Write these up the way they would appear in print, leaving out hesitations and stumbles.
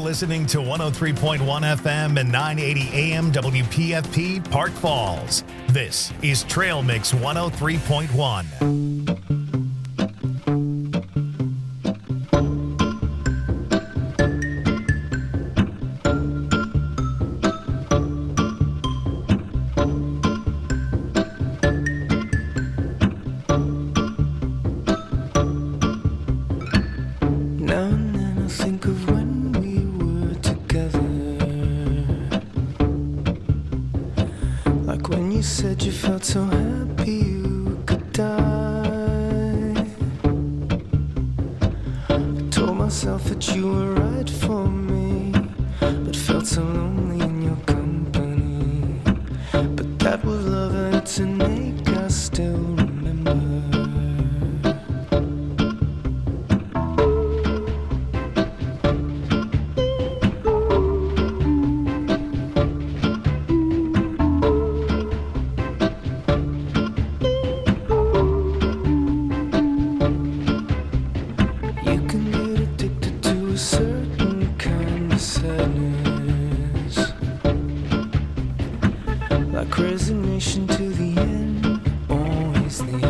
listening to 103.1 FM and 980 AM WPFP Park Falls. This is Trail Mix 103.1. So happy you could die. I told myself that you were right for me, but felt so lonely in your company. But that was love and it's an ache I still remember. Resignation to the end, always the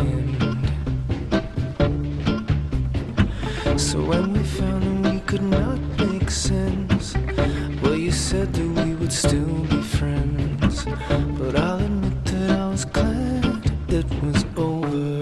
end. So when we found that we could not make sense, well, you said that we would still be friends. But I'll admit that I was glad it was over.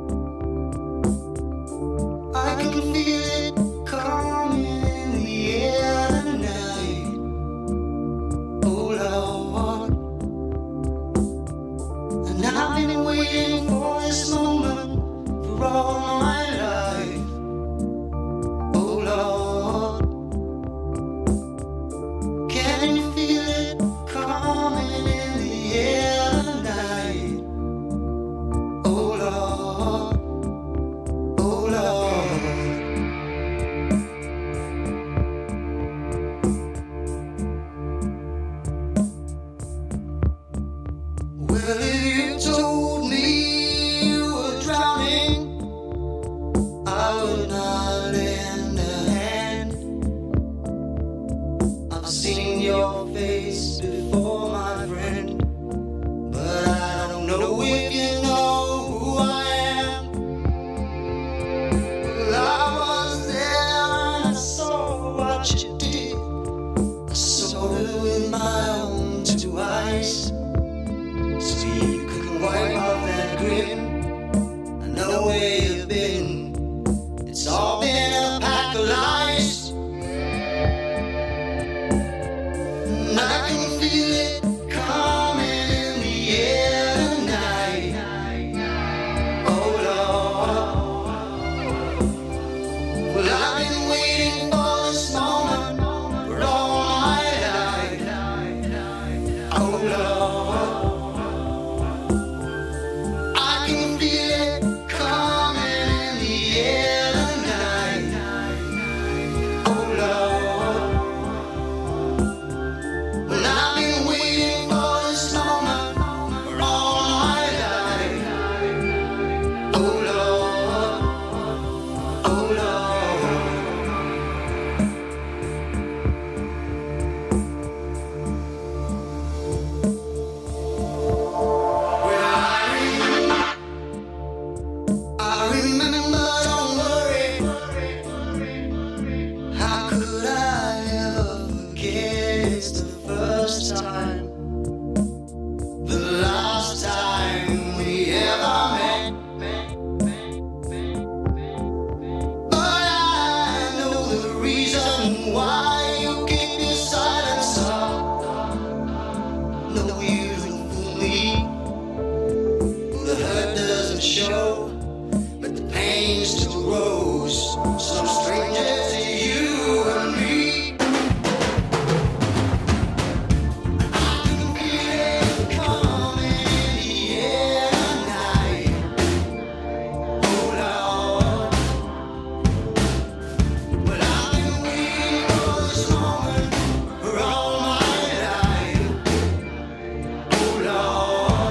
I can feel it coming in the air. It's all been a pack of lies. And I can feel it coming in the air tonight. Oh Lord. Well, I've been waiting for this moment for all my life. Oh Lord. I can feel it coming in the air tonight. Oh Lord. Well, I've been waiting for this moment for all my life. Oh Lord. Oh Lord. Well, I remember, don't worry. How could I ever forget? It's the first time, the last time we ever met. But I know the reason why you keep your silence up. No, you don't fool me. The hurt doesn't show, but the pain still grows. Some stranger to you and me. I can feel it coming in the air tonight. Oh Lord. Well, I've been waiting for this moment for all my life. Oh Lord.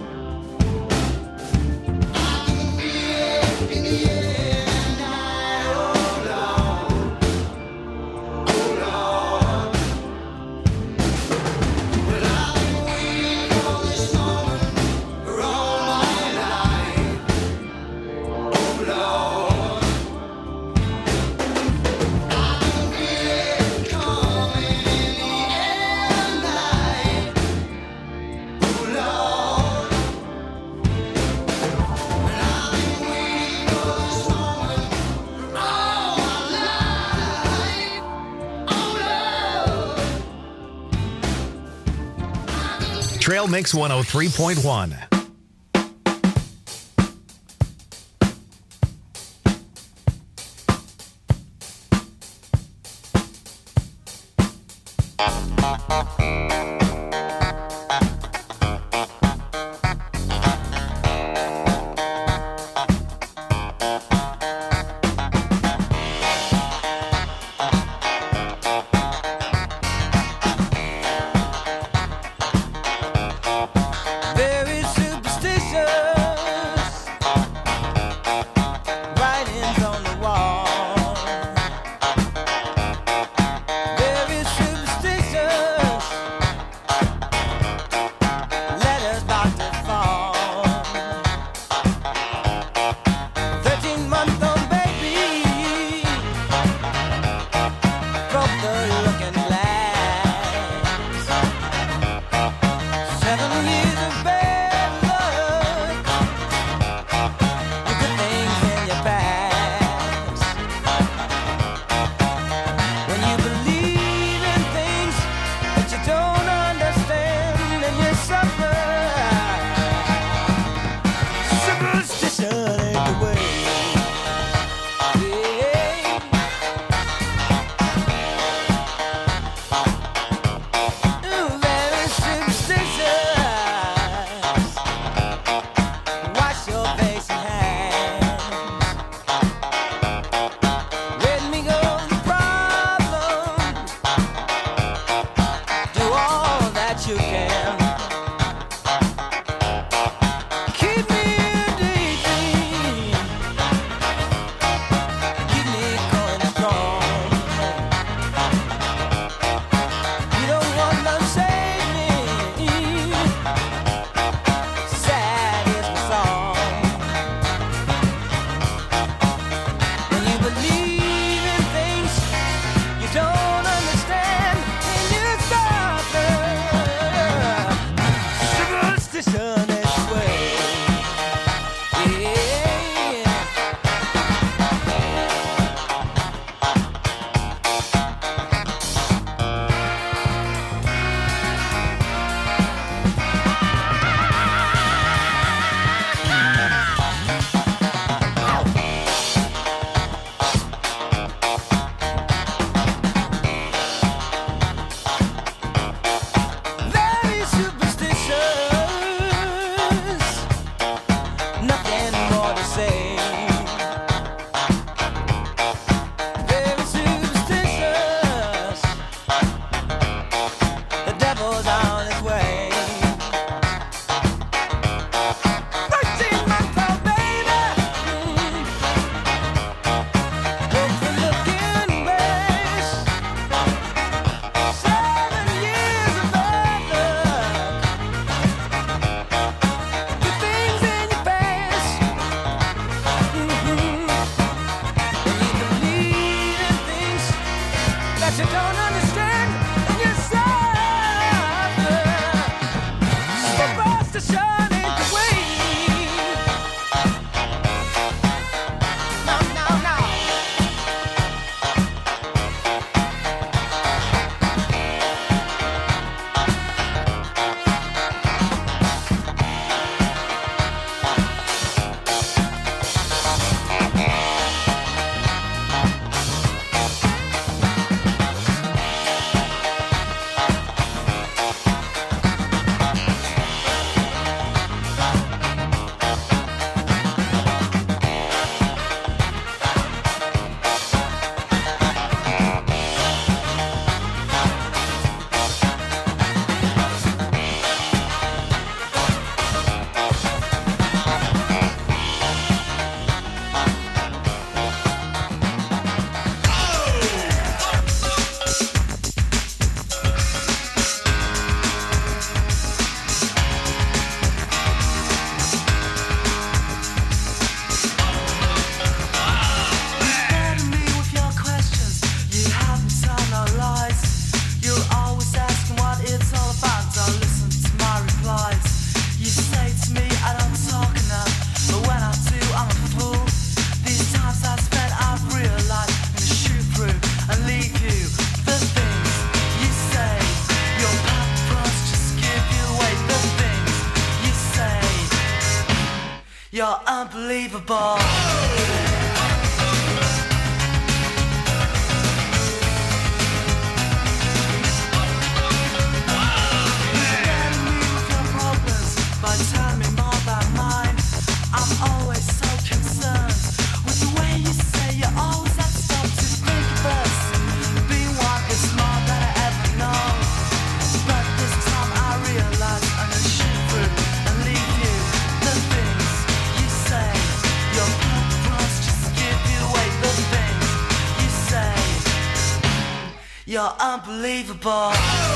I can feel it in the air tonight. Oh Lord. Oh Lord. Well, I've been waiting for this moment for all my life. Oh Lord. I can feel it coming in the air tonight. Oh Lord. And I've been waiting for this moment for all my life. Oh Lord. Trail Mix 103.1. Very superstitious writings on the wall. Very superstitious you don't understand, then you suffer. For us to shine ain't the way. No, no, no. You're unbelievable. By telling me more about mine, I'm always so concerned with the way you say you always have to stop to think of us. Being one is more than I ever know, but this time I realize I'm gonna shoot through and leave you. The things you say, your purpose just give you away. The things you say, you're unbelievable.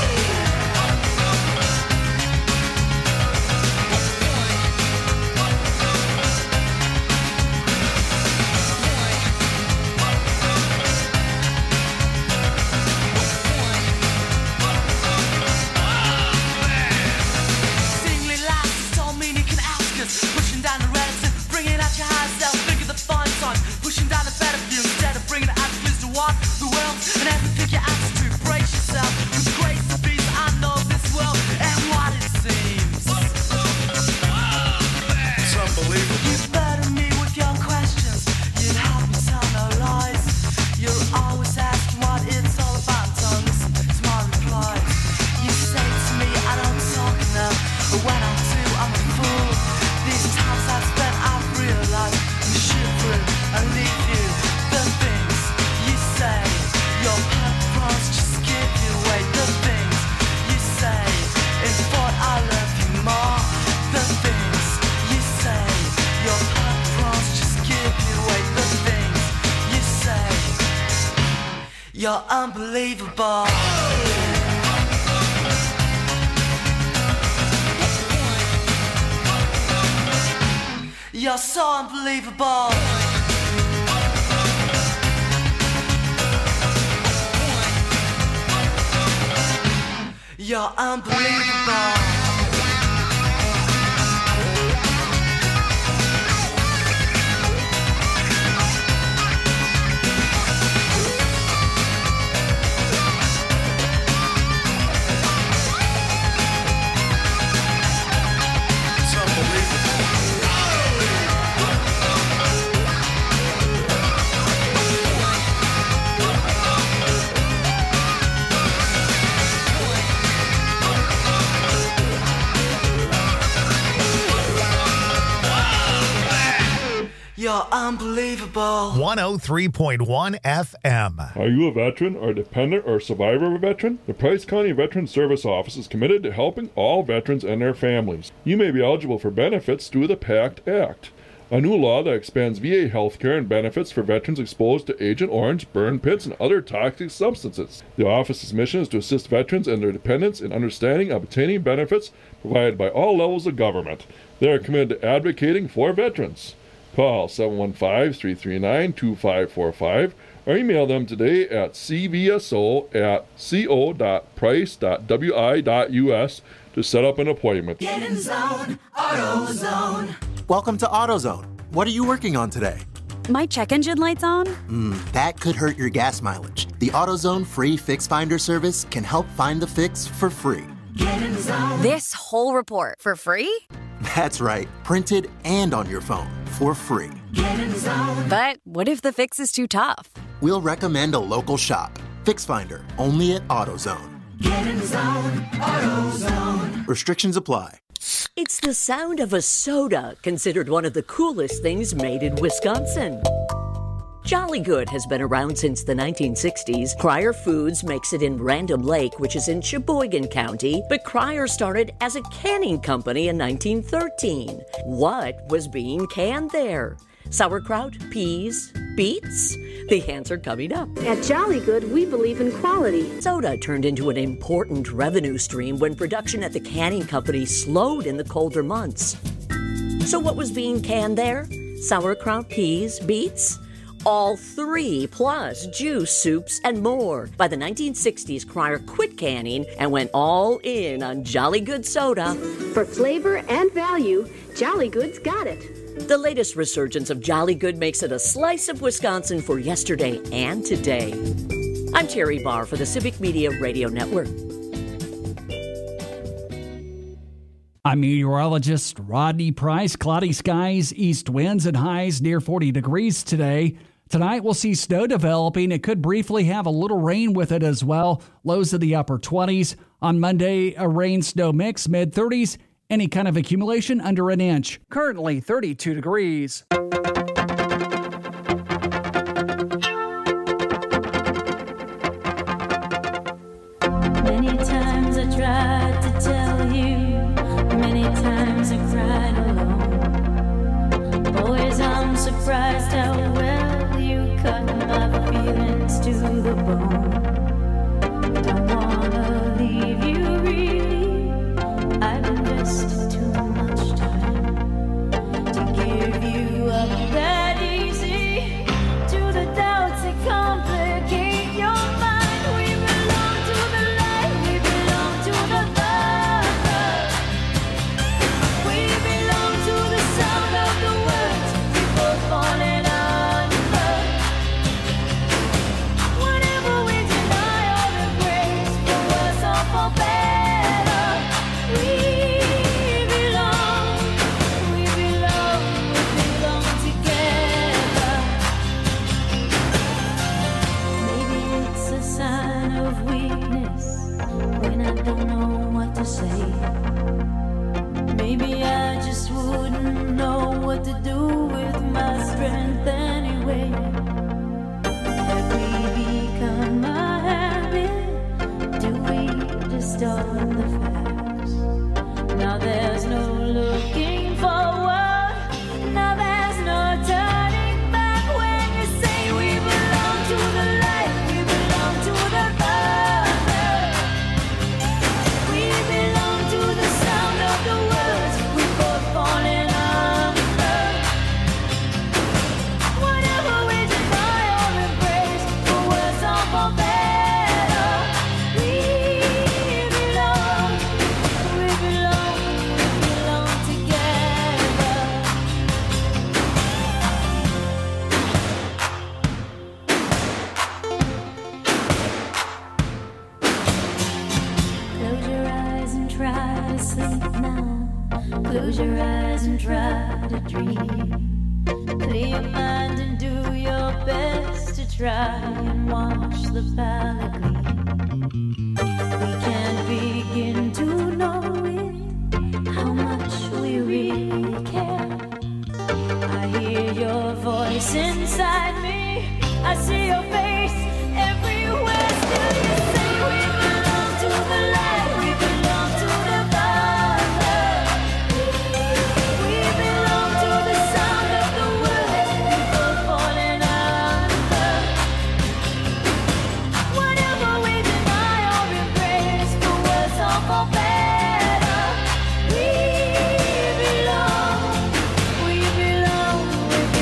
Pushing down the reticent, bringing out your high self, think of the fine sign, pushing down the better view instead of bringing it out to what the world and every pick your attitude, brace yourself with grace and peace. I know this world and what it seems. It's unbelievable. You burden me with your questions, you'd help me tell no lies. You're always asking what it's all about, don't listen to my replies. You say to me I don't talk enough, but when I do I'm a fool. These times I've spent, I've realized I'm shoot through and leave you. The things you say, your purpose just give you away. The things you say, in thought I love you more. The things you say, your purpose just give you away. The things you say, you're unbelievable. You're so unbelievable. You're unbelievable. You're unbelievable. 103.1 FM. Are you a veteran or dependent or survivor of a veteran? The Price County Veteran Service Office is committed to helping all veterans and their families. You may be eligible for benefits through the PACT Act, a new law that expands VA health care and benefits for veterans exposed to Agent Orange, burn pits, and other toxic substances. The office's mission is to assist veterans and their dependents in understanding and obtaining benefits provided by all levels of government. They are committed to advocating for veterans. Call 715-339-2545 or email them today at cvso@co.price.wi.us to set up an appointment. Get in zone, AutoZone. Welcome to AutoZone. What are you working on today? My check engine light's on? That could hurt your gas mileage. The AutoZone free Fix Finder service can help find the fix for free. Get in zone. This whole report for free? That's right, printed and on your phone for free. Get in zone. But what if the fix is too tough? We'll recommend a local shop. Fix Finder, only at AutoZone. Get in zone, AutoZone. Restrictions apply. It's the sound of a soda, considered one of the coolest things made in Wisconsin. Jolly Good has been around since the 1960s. Cryer Foods makes it in Random Lake, which is in Sheboygan County, but Cryer started as a canning company in 1913. What was being canned there? Sauerkraut, peas, beets? The answer coming up. At Jolly Good, we believe in quality. Soda turned into an important revenue stream when production at the canning company slowed in the colder months. So what was being canned there? Sauerkraut, peas, beets? All three, plus juice, soups, and more. By the 1960s, Cryer quit canning and went all in on Jolly Good soda. For flavor and value, Jolly Good's got it. The latest resurgence of Jolly Good makes it a slice of Wisconsin for yesterday and today. I'm Terry Barr for the Civic Media Radio Network. I'm meteorologist Rodney Price. Cloudy skies, east winds, and highs near 40 degrees today. Tonight we'll see snow developing. It could briefly have a little rain with it as well. Lows in the upper 20s. On Monday, a rain-snow mix, mid-30s. Any kind of accumulation under an inch. Currently 32 degrees. Many times I tried to tell you, many times I cried alone. Boys, I'm surprised how well you cut my feelings to the bone. Don't wanna leave you really, I've invested too much time to give you up that easy to the doubts that complicate your mind. We belong to the light, we belong to the love. We belong to the sound of the words we both falling under. Whatever we deny or embrace, for worse or for better, we belong together. Maybe it's a sign of weakness when I don't know what to say. Maybe I just wouldn't know what to do with my strength anyway. Have we become a habit? Do we distort the facts? Now there's no looking forward. Now there's no turning back when you say we belong to the light, we belong to the love. We belong to the sound of the words we both falling under. Whatever we deny or embrace, for worse or for better, we belong together. Close your eyes and try to sleep now. Close your eyes and try to dream. Clear your mind and do your best to try and watch the palette gleam. We can't begin to know it, how much we really care. I hear your voice inside me, I see your face everywhere. Still you say we belong to the light, we belong to the love. We belong to the sound of the words we both falling under. Whatever we deny or embrace, for worse or for better, we belong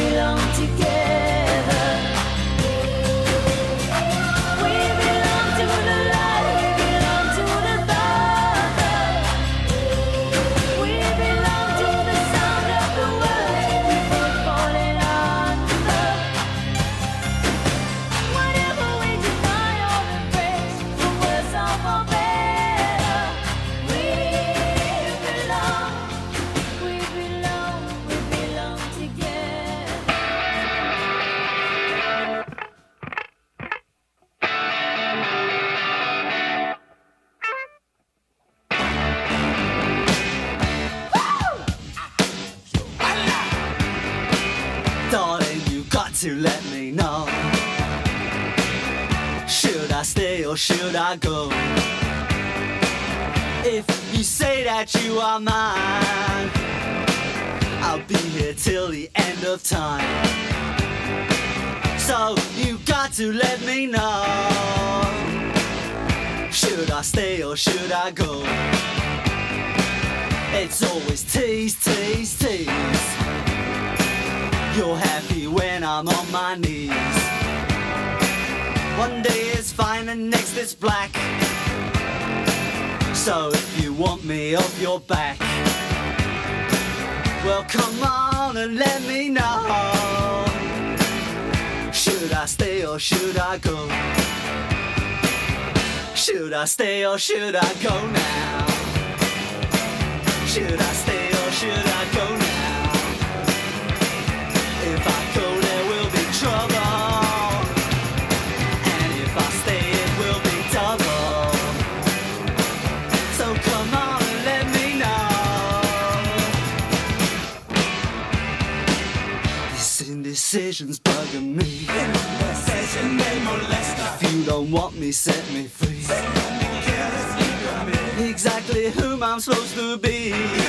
to let me know. Should I stay or should I go? If you say that you are mine, I'll be here till the end of time. So you got to let me know. Should I stay or should I go? It's always tease, tease, tease. You're happy when I'm on my knees. One day it's fine and next it's black. So if you want me off your back, well come on and let me know. Should I stay or should I go? Should I stay or should I go now? Should I stay or should I go now? If I go there will be trouble, and if I stay it will be double. So come on and let me know. This indecision's bugging me. If you don't want me, set me free. Exactly whom I'm supposed to be.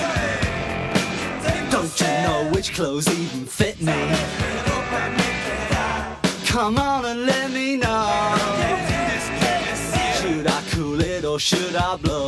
Don't you know which clothes even fit me? Come on and let me know. Should I cool it or should I blow?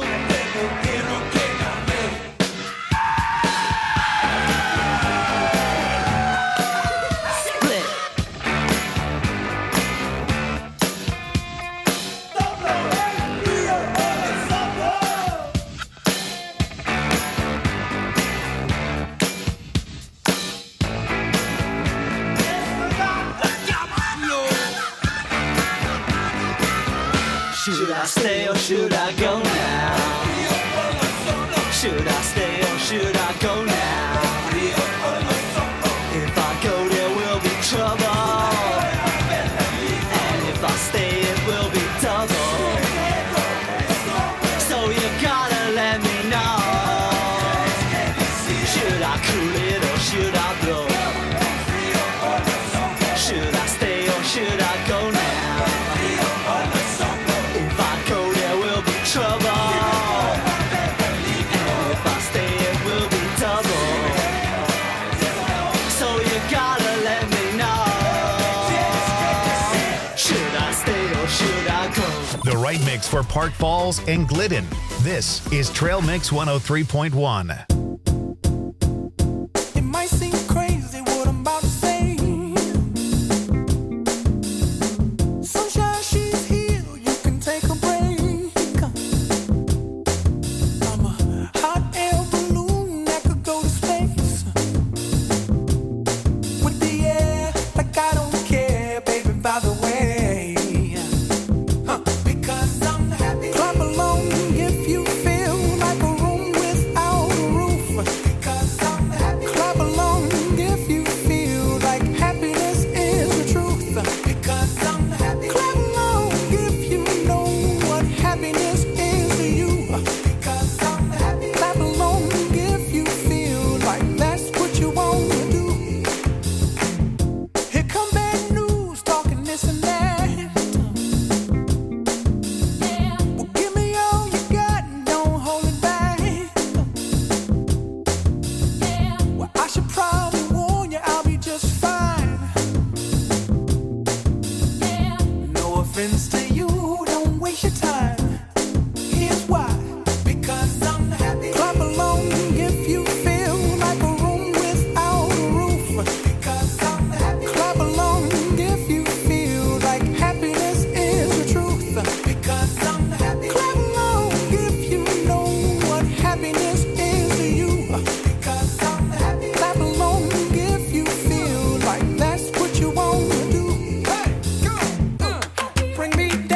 Should I stay or should I go now? Should I stay or should I go now? If I go there will be trouble, and if I stay it will be double. So you gotta let me know. Should I cool it or should I blow? Should I stay or should I go now? Trouble, and if I stay it will be double. So you gotta let me know. Should I stay or should I go? The right mix for Park Falls and Glidden. This is Trail Mix 103.1. It might seem crazy what I'm about to say. Sunshine, she's here, you can take a break. Bring me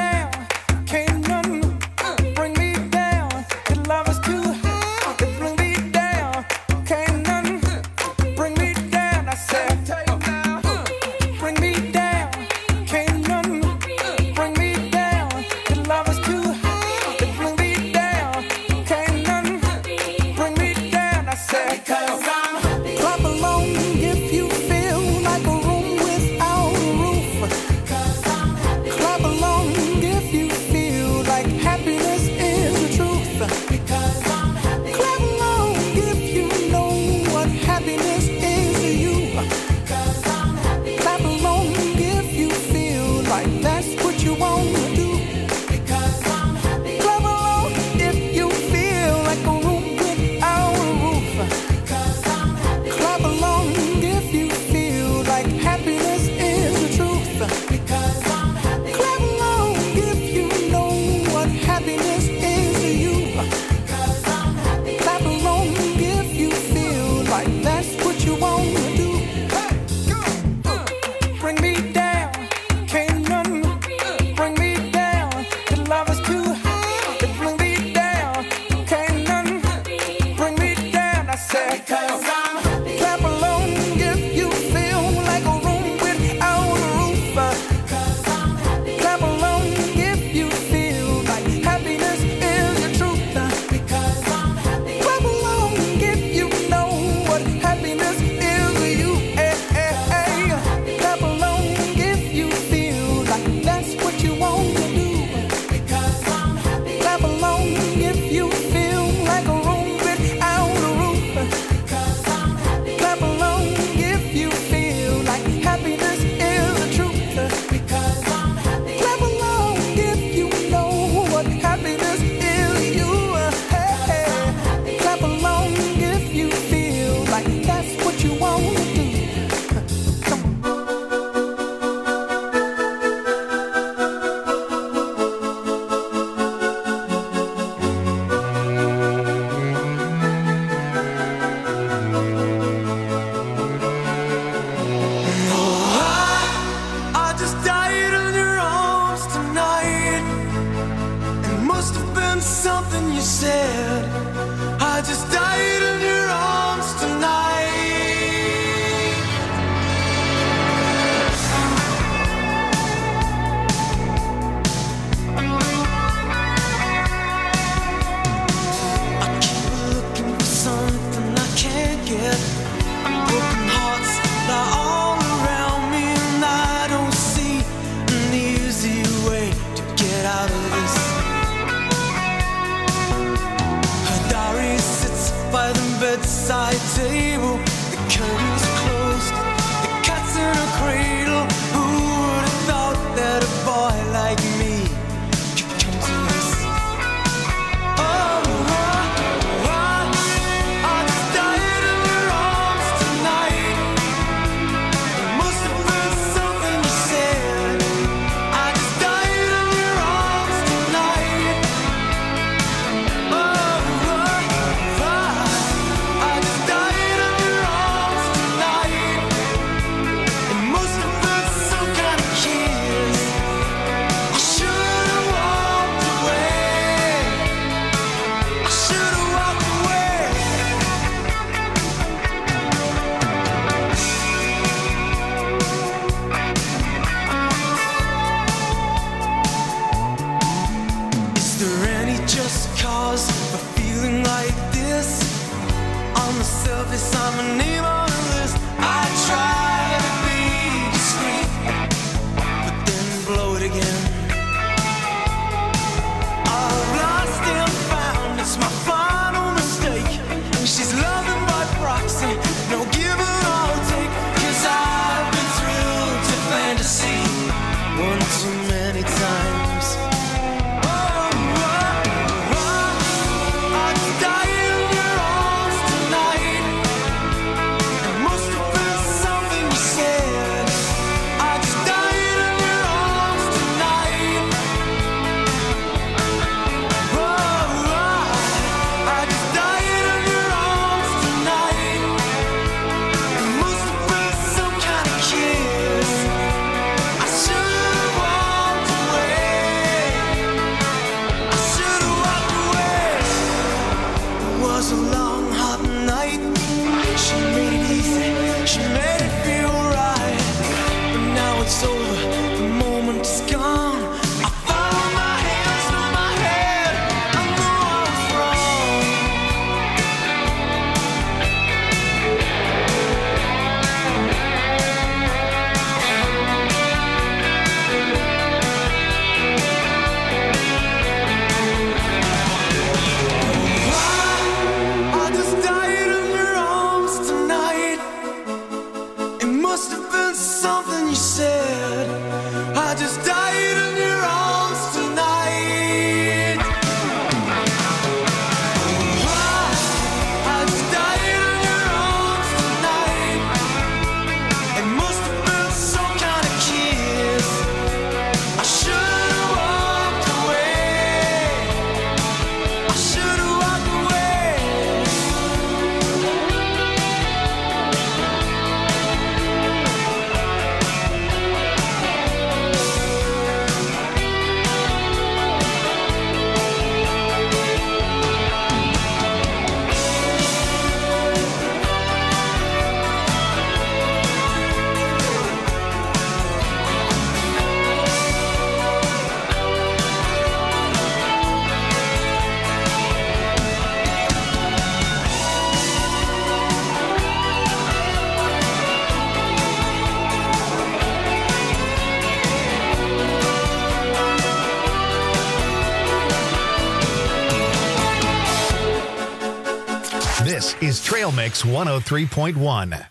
you said. I just died in your arms tonight. I keep looking for something I can't get. Broken hearts lie all around me, and I don't see an easy way to get out of this. Her diary sits by the bedside table. The curtains closed, the cat's in a cradle. Who would have thought that a boy like me could come to this? I just died in your arms tonight. It must have been something you said. I just died in your arms tonight. I just died in your arms tonight. It must have been some kind of kiss. I should have walked away. I should have walked away. Is there any just cause for feeling like this? On the surface, I'm a name on a list. I try to be discreet, but then blow it again. I've lost and found, it's my final mistake. She's loving by proxy, no give and I'll take. 'Cause I've been thrilled to fantasy one too many times. I just died in your arms tonight. It must have been something you said. I just died in your arms tonight. I just died in your arms tonight. It must have been some kind of kiss. I should have walked away. I should have walked away. It was a long, hot night. She made it easy. She made it feel right. But now it's over. The moment is gone. I follow my hands through my head. I know I was wrong. I just died in your arms tonight. It must have been something you said. I just died in your arms tonight. I just died in your arms tonight. It must have been some kind of kiss. I should have walked away. I should have walked away. This is Trail Mix 103.1.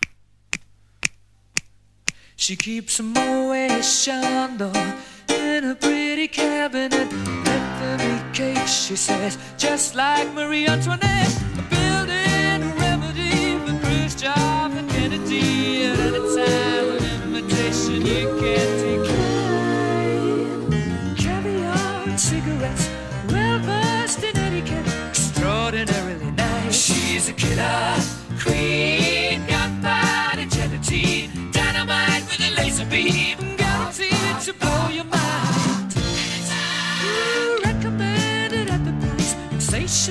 She keeps a Moet Chandon in a pretty cabinet. Let them eat cake, she says, just like Marie Antoinette. Building a remedy for Khrushchev and Kennedy. At any time, an invitation you can't decline. Caviar and cigarettes, well versed in etiquette, extraordinarily nice. She's a killer queen, gunpowder gelatine, dynamite with a laser beam, guaranteed to blow your mind. Recommended at the price, insatiable.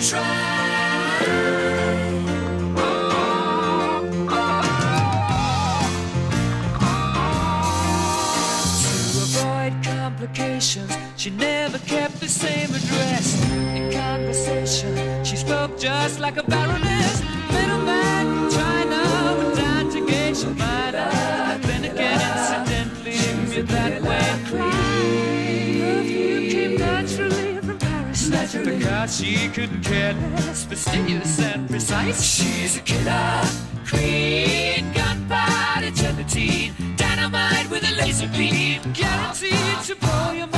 Complications. She never kept the same address. In conversation, she spoke just like a baroness. Middleman from China went down to Geisha Minor. Then again, incidentally, me that way. Perfume came naturally from Paris. Because she couldn't care less, fastidious and precise. She's a killer queen, gunpowder gelatine, dynamite with a laser beam, guaranteed to blow your mind.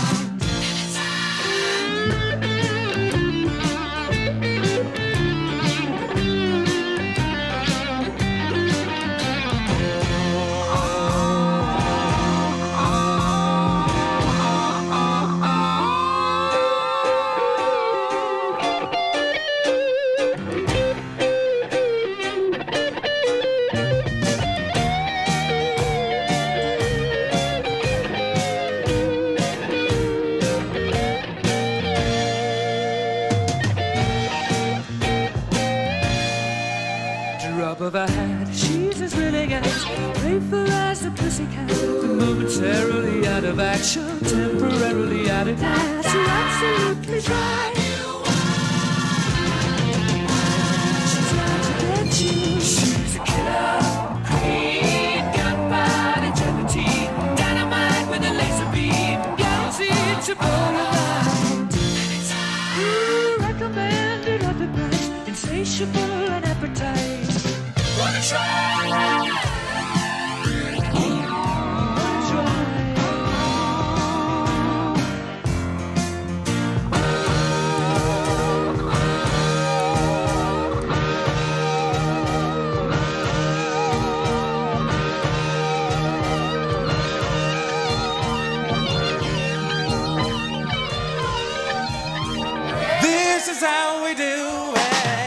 Of her hat, she's as willing as playful as a pussycat. Momentarily out of action, temporarily out of gas. You're absolutely dry. She's out to get you. She's a killer queen, gunpowder gelatine, dynamite with a laser beam, guaranteed to blow your mind. Recommended at the price, insatiable and appetite. Wanna try? This is how we do it.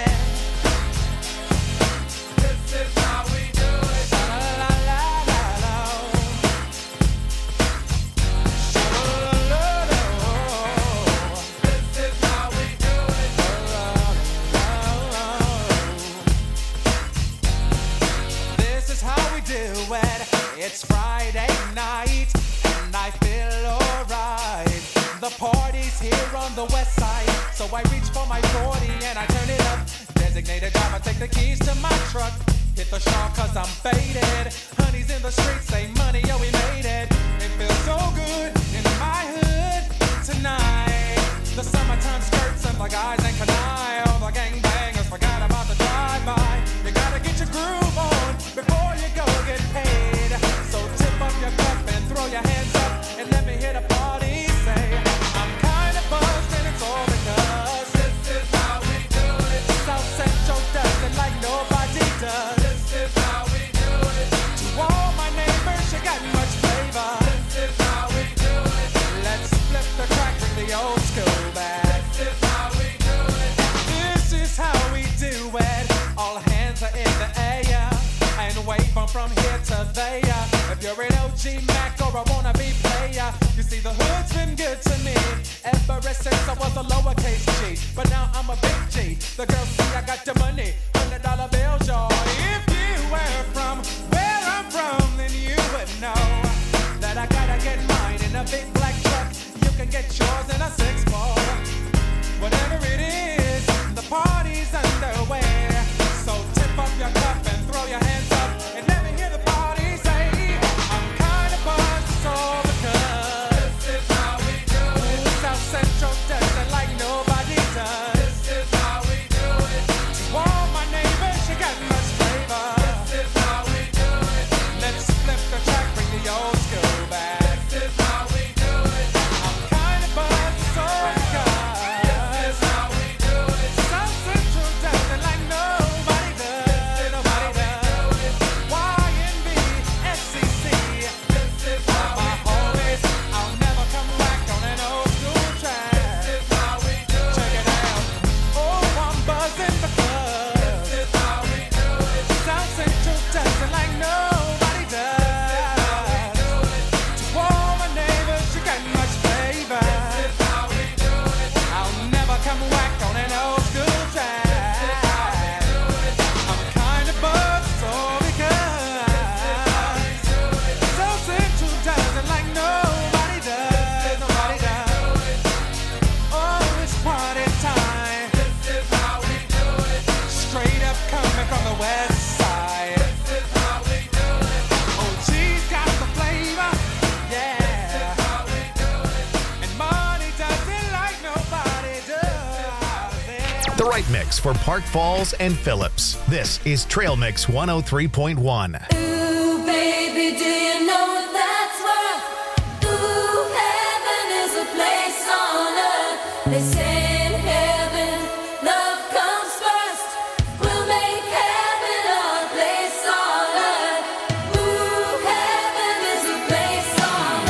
It's Friday night and I feel alright. The party's here on the west side, so I reach for my 40 and I turn it up. Designated driver, take the keys to my truck. Hit the shop cause I'm faded. Honey's in the streets, say money, yo, we made it. It feels so good in my hood tonight. The summertime skirts and the guys ain't canine. All the gangbangers forgot about the drive-by. You gotta get your groove on before you go get paid. So tip up your cup and throw your hands up and let me hear the party say, I'm kinda buzzed and it's all because this is how we do it. South Central does it like nobody does. This is how we do it. To all my neighbors, you got much flavor. This is how we do it. Let's flip the crack, bring the old school back. This is how we do it. This is how we do it. All hands are in the air and wave from here to there. If you're an OG Mac or a wannabe player, you see the hood's been good to me ever since I was a lowercase G. But now I'm a big G. The girls see I got the money, $100 bills, y'all. If you were from where I'm from, then you would know that I gotta get mine in a big black truck. You can get yours in a 6-4. Whatever it is, the party's underway. So tip up your cup and throw your hands up and let me hear the party say, I'm kinda buzzed, it's all because this is how we do it. South Central does it like nobody does. This is how we do it. To all my right mix for Park Falls and Phillips. This is Trail Mix 103.1. Ooh, baby, do you know that's worth? Ooh, heaven is a place on earth. They say in heaven, love comes first. We'll make heaven a place on earth. Ooh, heaven is a place on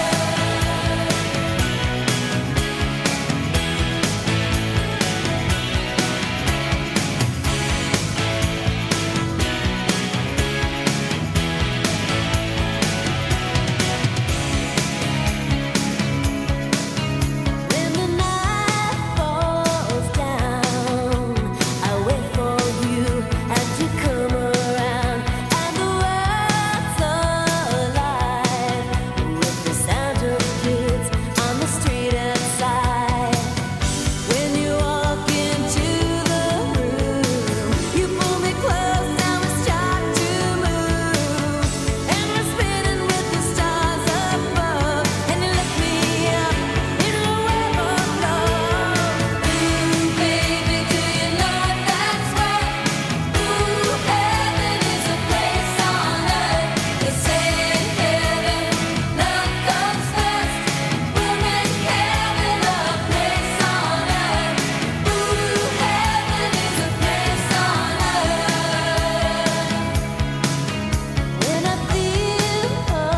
when the night falls down, I wait for you and you come around, and the world's alive with the sound of kids on the street outside. When you walk into the room, you pull me close and we start to move, and we're spinning with the stars above, and you lift me up in a web of love. Ooh, baby, do you know that's worth? Ooh, heaven is a place on earth. They say in heaven, love comes first. We'll make heaven a place on earth. Ooh, heaven is a place on earth. When I feel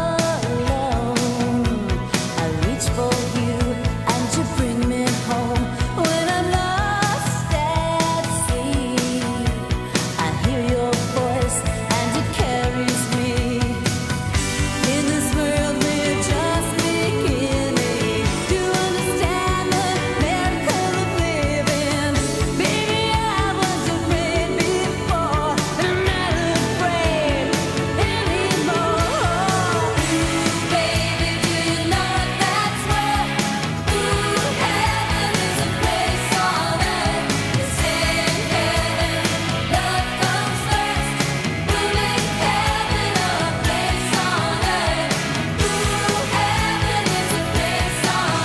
alone, I reach for you and you bring me home. When I'm lost at sea, I hear your voice and it carries me. In this world we're just beginning to understand the miracle of living. Baby, I was afraid before, but I'm not afraid anymore. Baby, do you know that's worth? Ooh, heaven is a place on earth. They say in heaven, love comes first. We'll make heaven a place on earth. Ooh, heaven is a place on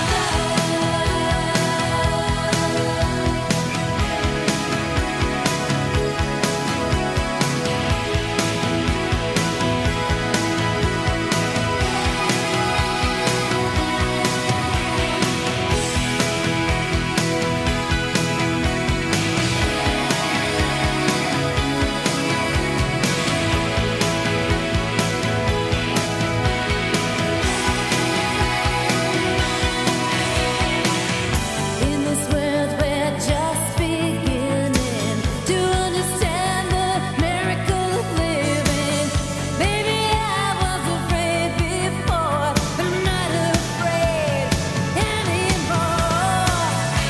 In this world we're just beginning to understand the miracle of living. Baby, I was afraid before, but I'm not afraid anymore.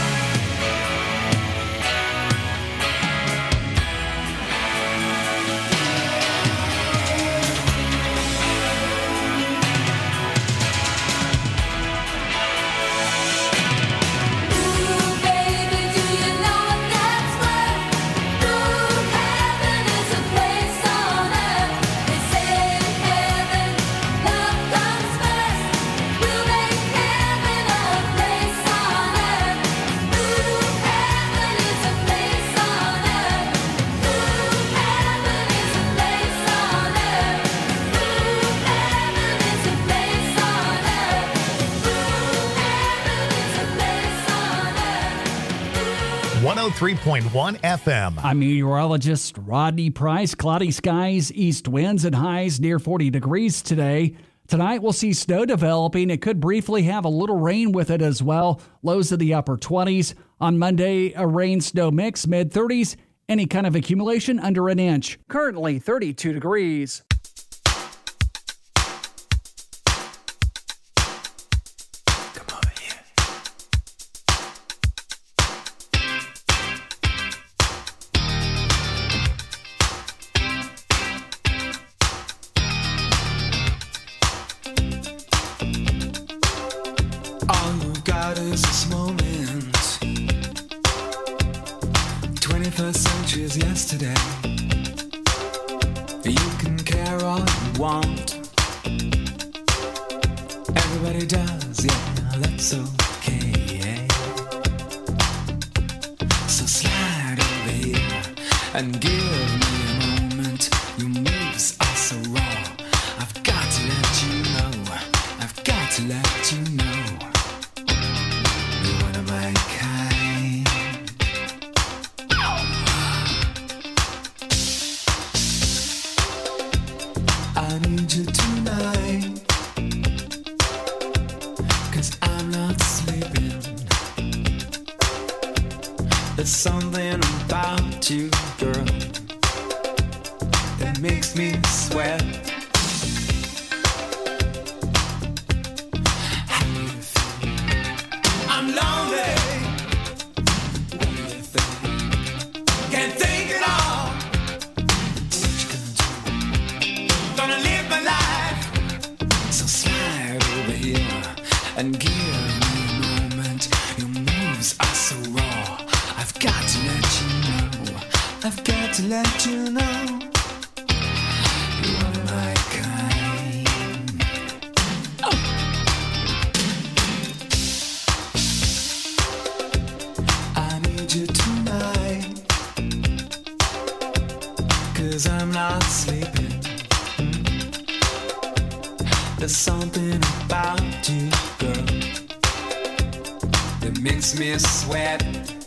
Ooh, baby, do you know that's worth? Ooh, heaven is a place on earth. They say in heaven, love comes first. We'll make heaven a place on earth. Ooh, heaven is a place on earth. Ooh, heaven is a place on earth. Ooh, heaven is a place on earth. Ooh, heaven is a place on earth. 103.1 FM. I'm meteorologist Rodney Price. Cloudy skies, east winds and highs near 40 degrees today. Tonight we'll see snow developing. It could briefly have a little rain with it as well. Lows in the upper 20s. On Monday, a rain-snow mix, mid-30s. Any kind of accumulation under an inch. Currently 32 degrees. All you've got is this moment. 21st century's yesterday. You can care all you want. Everybody does, yeah, that's okay. So slide and give me a moment. Your moves are so raw. I've got to let you know. I've got to let you know. You're one of my kind. I need you tonight, 'cause I'm not sleeping. There's something about you, girl, that makes me sweat. How do you feel? I'm lonely. What do you think? Can't think at all. What you gonna do? Gonna live my life. So slide over here and give me a moment. Your moves are so raw. I've got to let you know. I've got to let you know. You're one of my kind. Oh. I need you tonight, 'cause I'm not sleeping. There's something about you, girl, that makes me sweat.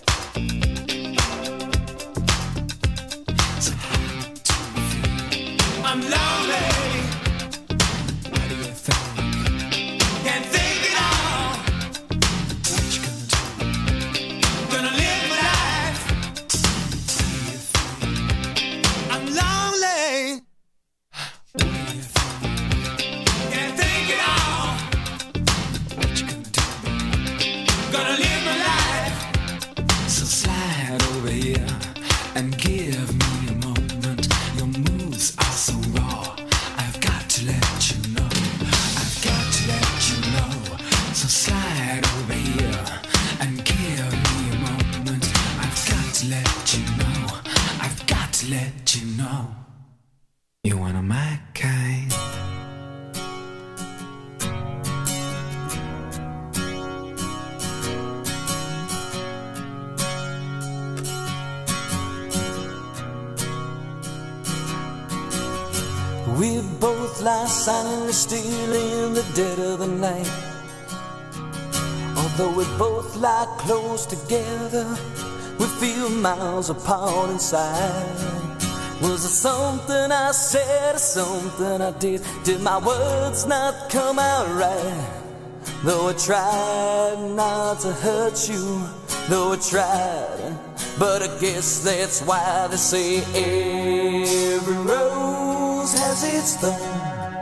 I'm lonely. What do you think? Can't think at all. What you gonna do? Gonna live my life. What do you think? I'm lonely. What do you think? Can't think at all. What you gonna do? Gonna live my life. So slide over here and give me a moment. Your moves are so raw. I've got to let you know. I've got to let you know. So slide over here and give me a moment. I've got to let you know. I've got to let you know. You're one of my kind. We both lie silently still in the dead of the night. Although we both lie close together, we feel miles apart inside. Was it something I said or something I did? Did my words not come out right? Though I tried not to hurt you, though I tried, but I guess that's why they say every rose has its thorn,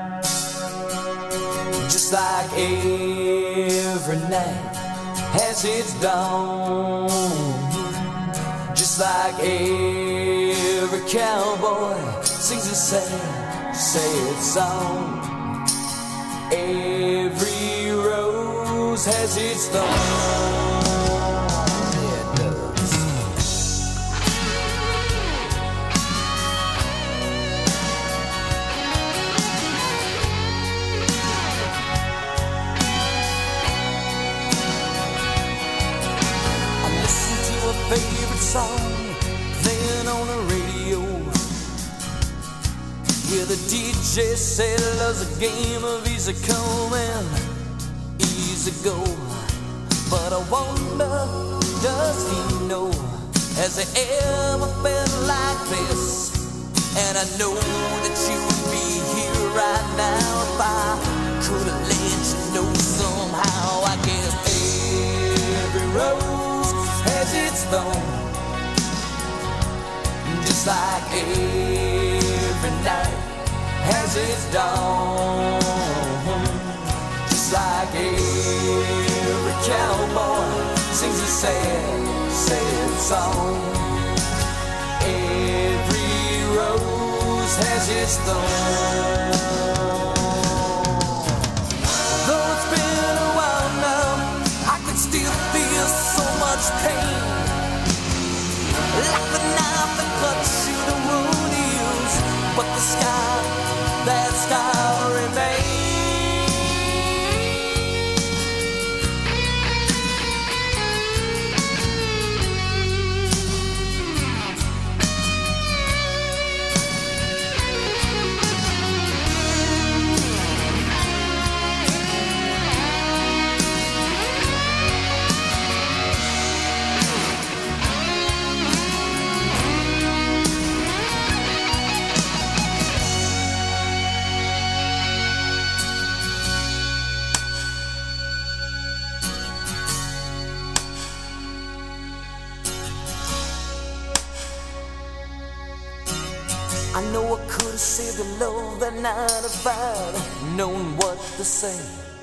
just like every night has its dawn, just like every cowboy sings a sad song. Every rose has its thorn. Favorite song playing on the radio, where the DJ said love's a game of easy come and easy go. But I wonder, does he know? Has he ever felt like this? And I know that you would be here right now if I could have let you know somehow. I guess every rose has its thorn, just like every night has its dawn, just like every cowboy sings a sad song. Every rose has its thorn. Though it's been a while now, I can still feel so much pain, like the knife that cuts you the wound heals, but the scar, that scar remains. could have saved the love that night if I'd known what to say.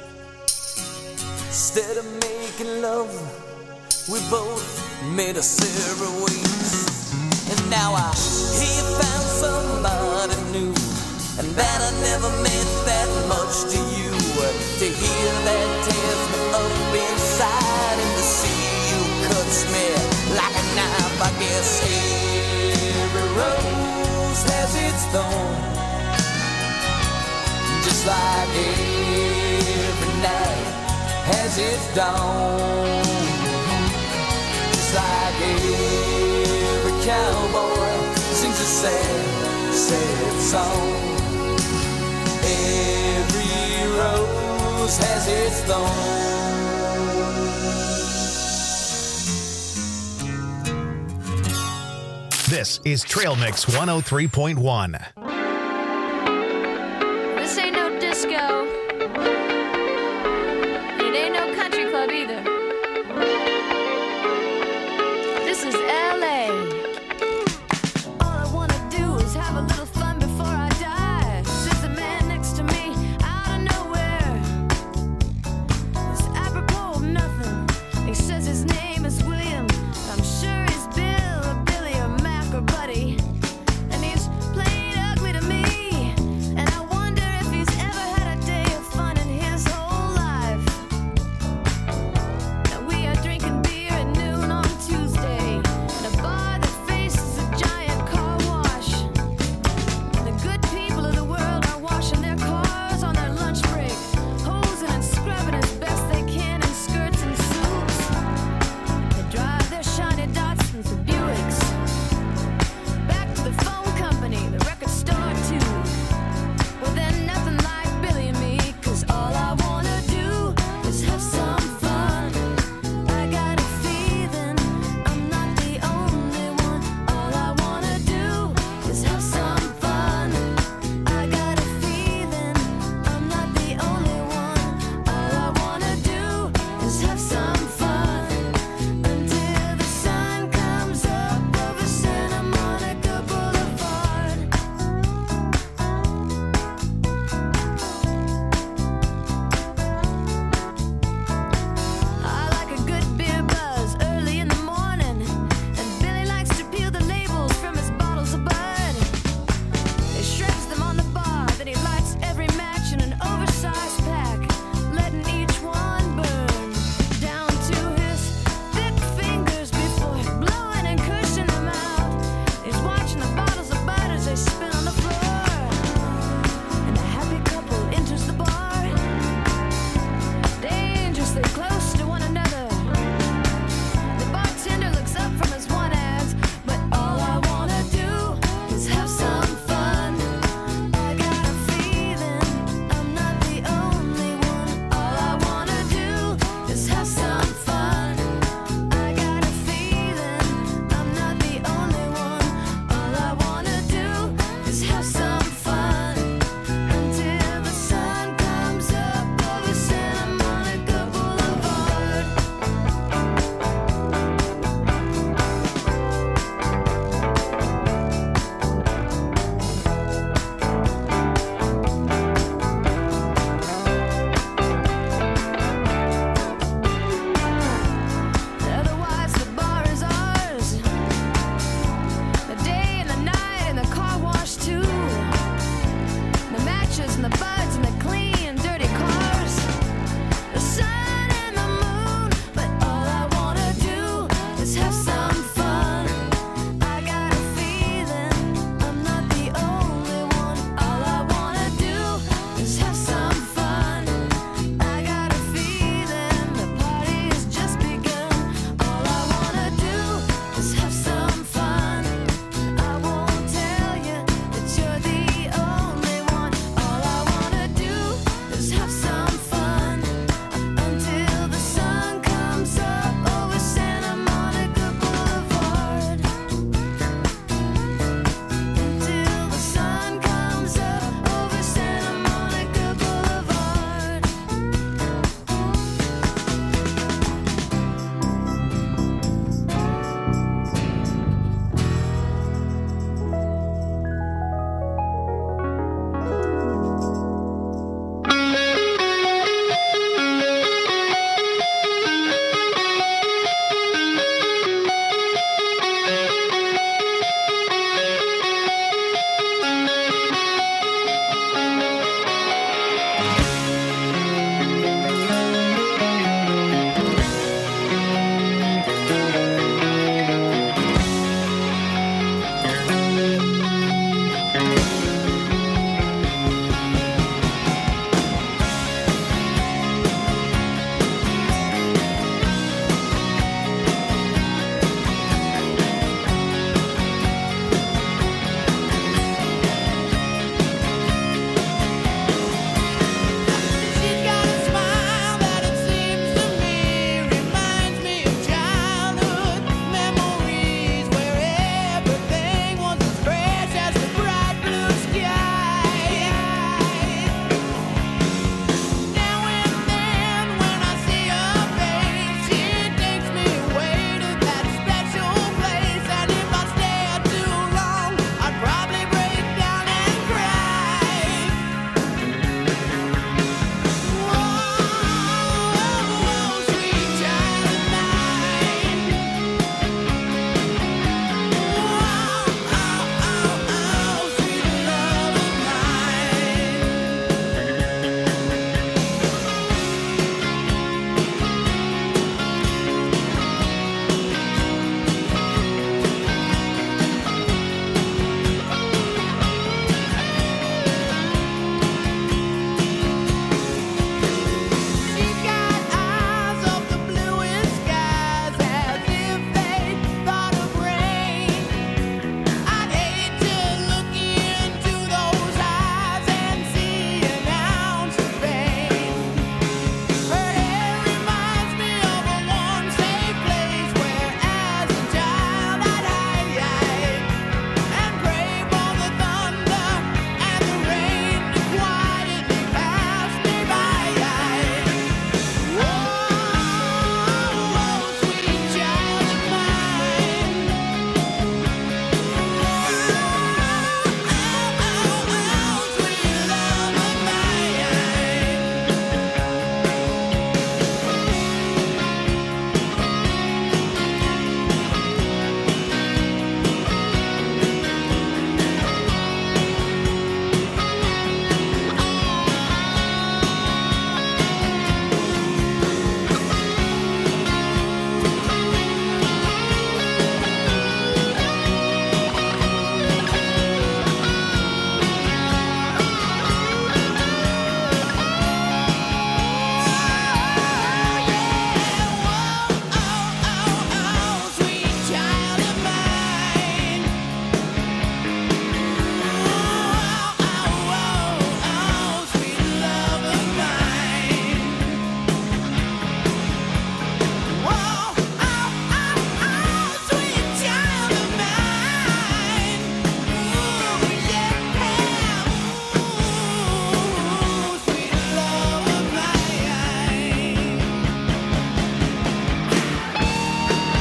Instead of making love, we both made us separate ways. And now I he found somebody new, and that I never meant that much to you. To hear that tears me up inside, and to see you cuts me like a knife. I guess every rose has its thorn, just like every night has its dawn. Just like every cowboy sings a sad, sad song. Every rose has its thorn. This is Trail Mix 103.1.